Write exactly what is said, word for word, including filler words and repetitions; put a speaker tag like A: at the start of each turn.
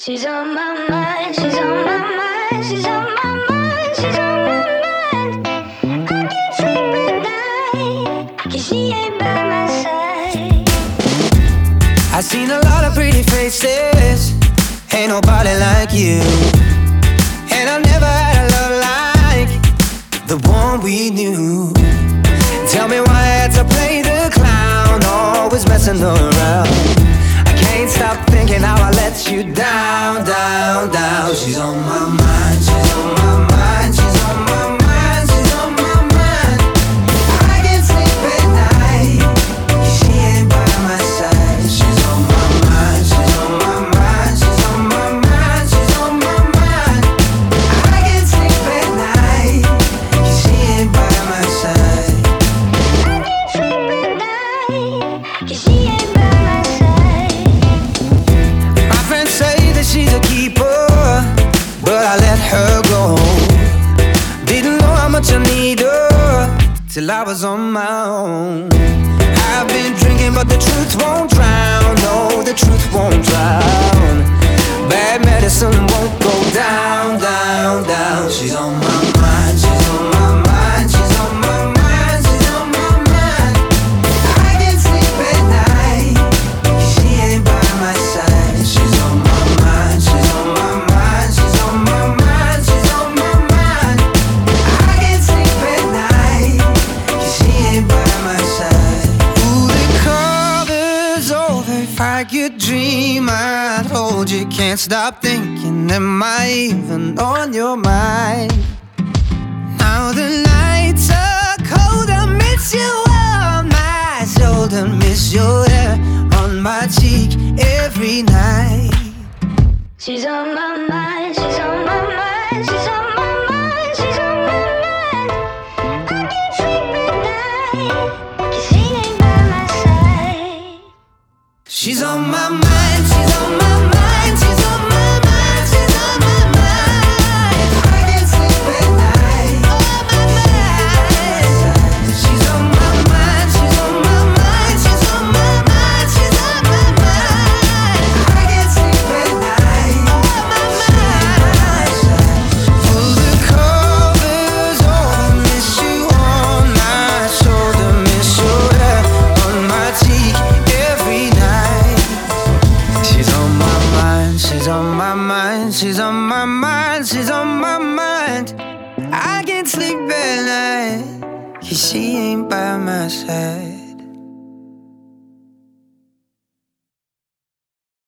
A: She's on my mind, she's on my mind, she's on my mind, she's on my mind. I can't sleep at night, 'cause she ain't by my side.
B: I've seen a lot of pretty faces, ain't nobody like you. And I never had a love like the one we knew. Tell me why I had to play the clown, always messing around. I can't stop thinking how I let you down, down, down. She's on my mind, she's on my mind, she's on my mind, she's on my mind. I can't sleep at night, 'cause she ain't by my side. She's on my mind, she's on my mind, she's on my mind, she's on my mind. I can't sleep at night, 'cause she ain't by my side.
A: I can't sleep at night, 'cause she ain't by my side.
B: My friends say that she's a keeper, but I let her go. Didn't know how much I need her till I was on my own. I've been drinking, but the truth won't drown. No, the truth won't drown. Bad medicine won't go down, down, down. She's on my mind, she's on my mind, she's on my mind, she's on my mind. I can't sleep at night, 'cause she ain't by my side. She's on my mind, she's on my mind, she's on my mind, she's on my mind. I can't sleep at night, 'cause she ain't by my side. Ooh, the cover's over. If I could dream, I'd hold you. Can't stop thinking, am I even on your mind? Now the nights are cold, I miss you on my shoulder, miss your hair on my cheek every night.
A: She's on my mind, she's on my mind, she's on my mind, she's on my mind. I can't sleep at night, 'cause she ain't by my side.
B: She's on my mind, she's on my mind, she's on my mind, she's on my mind. I can't sleep at night, on my mind. She's on my mind, she's on my mind, she's on my mind, she's on my mind. I can't sleep at night, on my mind. Pull the covers over, miss you on my shoulder, miss your hair on my cheek every night. She's on my mind, she's on my mind, she's on my mind, she's on my mind. I can't sleep at night, 'cause she ain't by my side.